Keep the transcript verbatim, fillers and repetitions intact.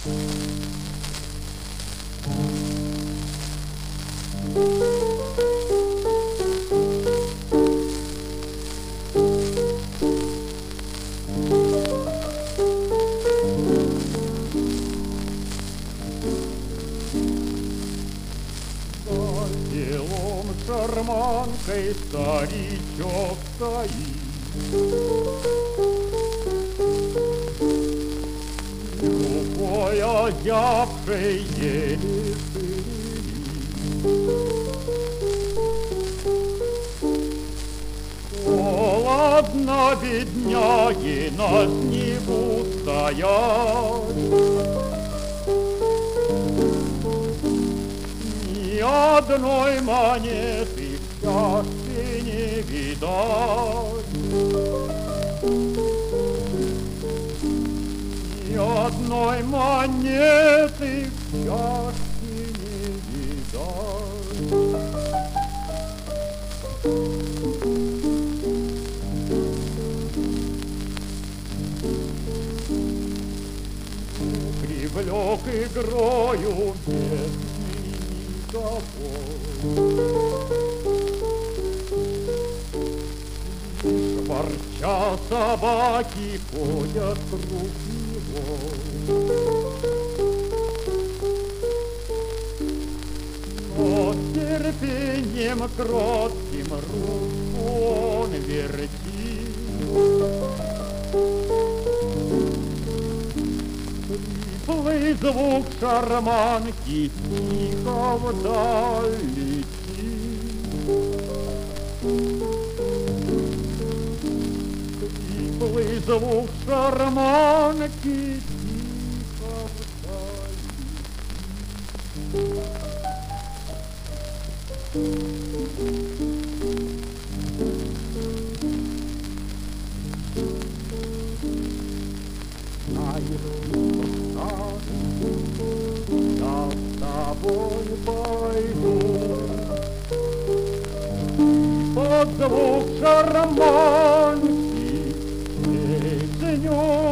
Шарманкой старичок стоит, рукой озябшей еле шевелит. Холодно бедняги на снегу стоят, ни одной монеты в чашке не видать, ни одной монеты в чашке не видать. Привлек игрою бедный никого, ворча собаки ходят круг него. Но терпением кротким руку он вертит, хриплый звук шарманки тихо вдаль летит. Хриплый звук шарманки тихо вдаль летит. Я с тобой пойду, под звук шарманки песню